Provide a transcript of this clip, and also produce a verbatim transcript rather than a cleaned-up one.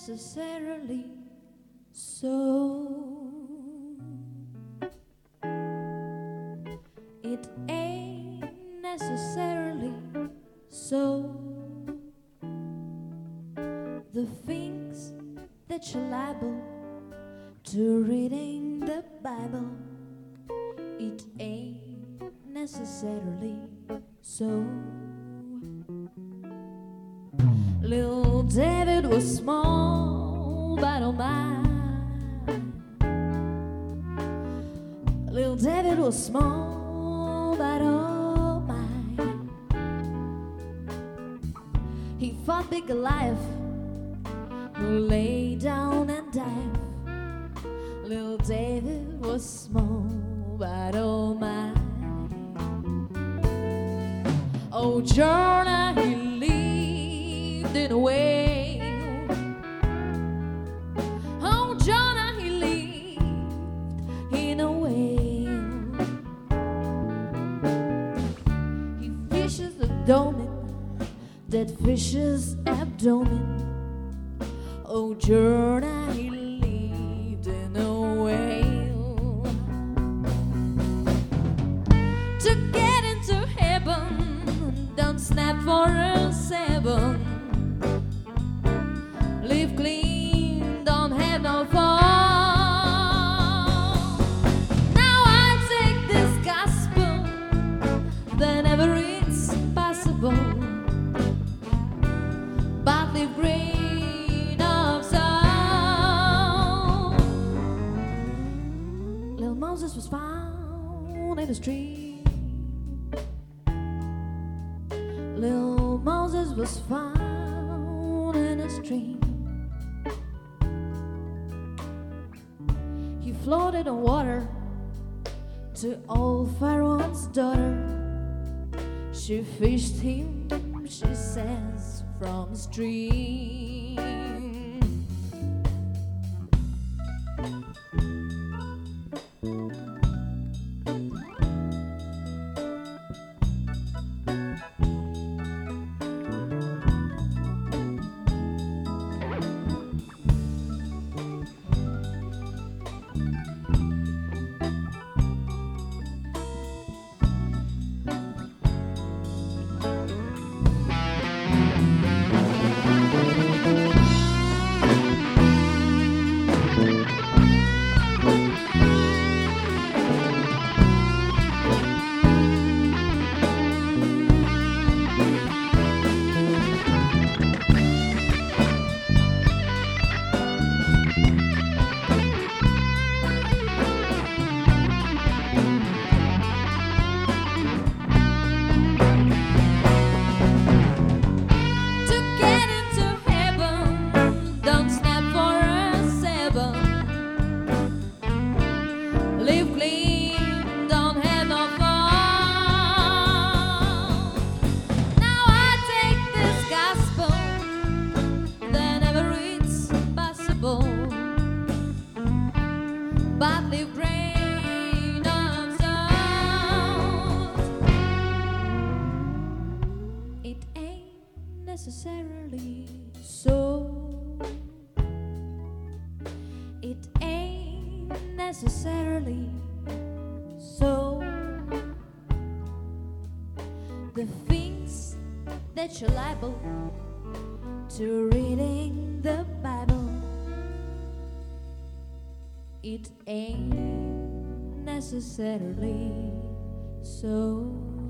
necessarily so. It ain't necessarily so. The things that you're liable to reading the Bible, it ain't necessarily so. Little David was small, but oh my. Little David was small, but oh my. He fought big Goliath, who lay down and died. Little David was small, but oh my. Oh, Jonah, he lived in a whale. Oh, Jonah, he lived in a whale. He fishes abdomen, that fish's abdomen. Oh, Jonah, he lived in a whale. To get into heaven, don't snap for a seven. Live clean, don't have no fall. Now I take this gospel, whenever it's possible, but live green of soul. Little Moses was found in a stream. Little Moses was found in a stream. He floated on water to old Pharaoh's daughter. She fished him, she says, from a stream. But live grain of salt. It ain't necessarily so. It ain't necessarily so. The things that you're liable to reading the Bible, it ain't necessarily so.